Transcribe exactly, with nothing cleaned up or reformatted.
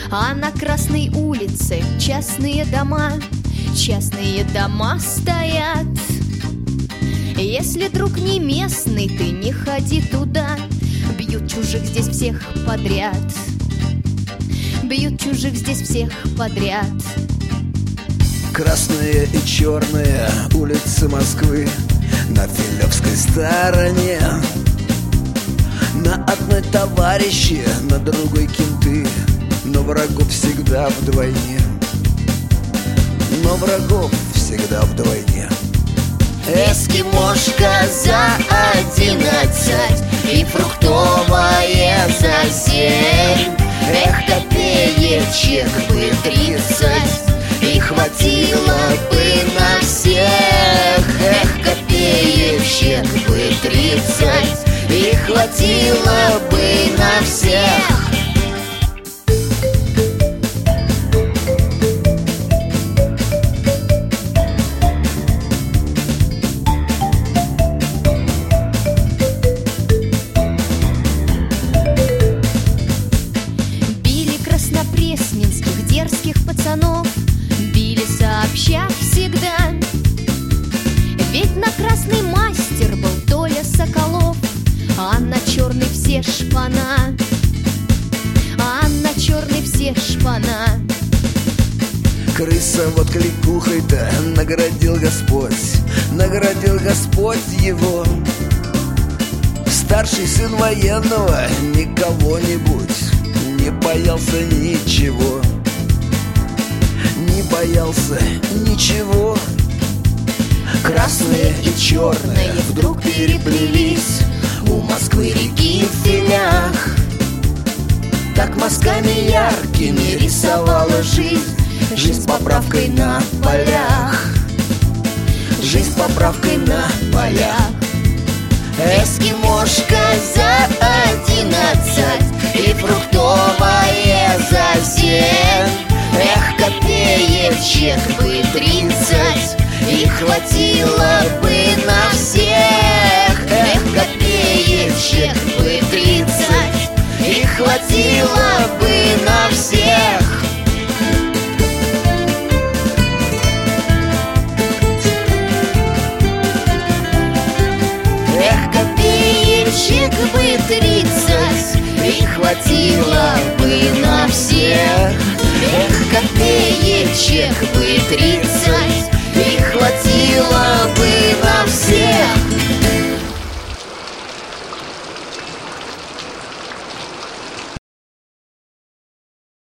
А на Красной улице частные дома, частные дома стоят. Если друг не местный, ты не ходи туда. Бьют чужих здесь всех подряд. Бьют чужих здесь всех подряд. Красные и черные улицы Москвы на Филевской стороне. На одной товарищи, на другой кенты, но врагов всегда вдвойне. Но врагов всегда вдвойне. Эскимошка за одиннадцать и фруктовая за семь. Эх, копеечек бы тридцать, и хватило бы на всех. Эх, копеечек бы тридцать, и хватило бы на всех. Били краснопресненских дерзких пацанов, били сообща всегда. Ведь на красный мастер был Толя Соколов, а на черный все шпана, а на черный все шпана. Крыса вот кликухой-то наградил Господь, наградил Господь его. Старший сын военного никого-нибудь не боялся ничего, не боялся ничего. Красные и черные вдруг переплелись у Москвы реки в филях. Так мазками яркими рисовала жизнь, жизнь с поправкой на полях, жизнь с поправкой на полях. Эскимошка за одиннадцать и фруктовая за семь. Эх, копеечек бы тридцать, и хватило бы на всех. Эх, копеечек бы тридцать, и хватило бы на всех. Эх, копеечек бы тридцать, и хватило бы на всех. Эх, копеечек бы тридцать,